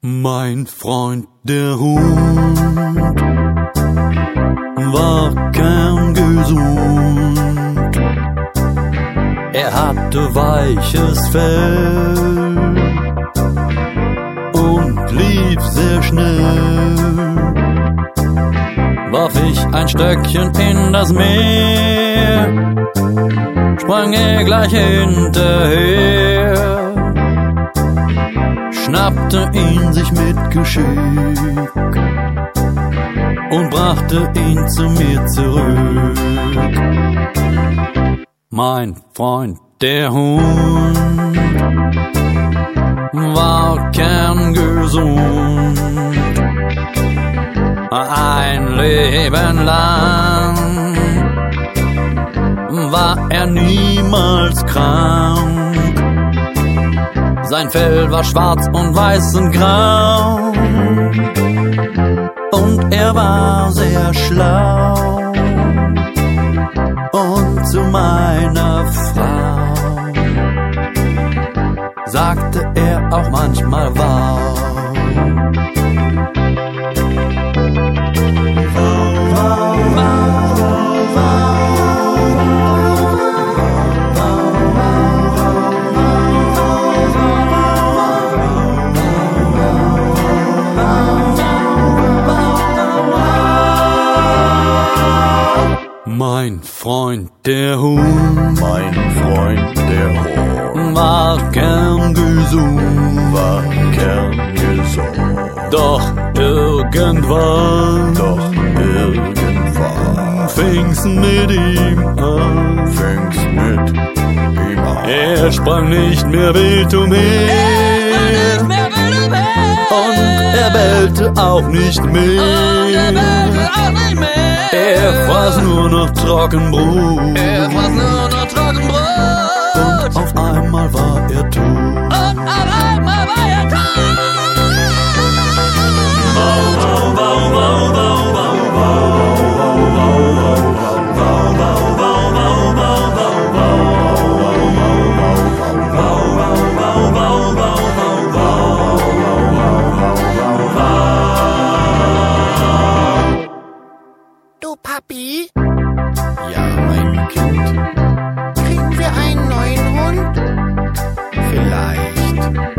Mein Freund, der Hund, war kerngesund. Er hatte weiches Fell und lief sehr schnell. Warf ich ein Stöckchen in das Meer, sprang er gleich hinterher, schnappte ihn sich mit Geschick und brachte ihn zu mir zurück. Mein Freund, der Hund, war kerngesund. Ein Leben lang war er niemals krank. Sein Fell war schwarz und weiß und grau, und er war sehr schlau. Und zu meiner Frau sagte er auch manchmal wow. Mein Freund, der Hund, mein Freund, der Hund, war kerngesund, Doch irgendwann fing's mit ihm an, Er sprang nicht mehr wild umher, und er bellte auch nicht mehr. Er fraß nur noch Trockenbrot. Und auf einmal war er tot. Du Papi, Ja, mein Kind, kriegen wir einen neuen Hund? vielleicht.